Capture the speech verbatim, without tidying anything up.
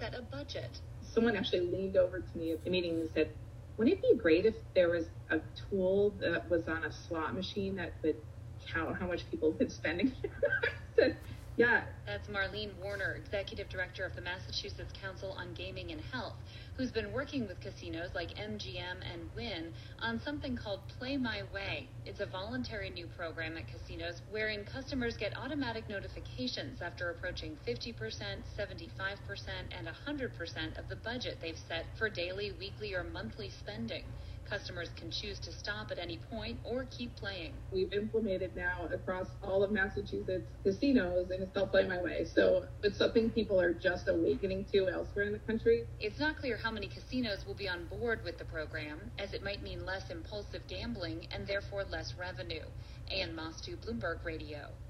set a budget. Someone actually leaned over to me at the meeting and said, wouldn't it be great if there was a tool that was on a slot machine that could count how much people have been spending? I said, yeah. That's Marlene Warner, Executive Director of the Massachusetts Council on Gaming and Health, who's been working with casinos like M G M and Wynn on something called Play My Way. It's a voluntary new program at casinos wherein customers get automatic notifications after approaching fifty percent, seventy-five percent, and one hundred percent of the budget they've set for daily, weekly, or monthly spending. Customers can choose to stop at any point or keep playing. We've implemented now across all of Massachusetts casinos, and it's called Play My Way. So it's something people are just awakening to elsewhere in the country. It's not clear how many casinos will be on board with the program, as it might mean less impulsive gambling and therefore less revenue. Ann Mostu, Bloomberg Radio.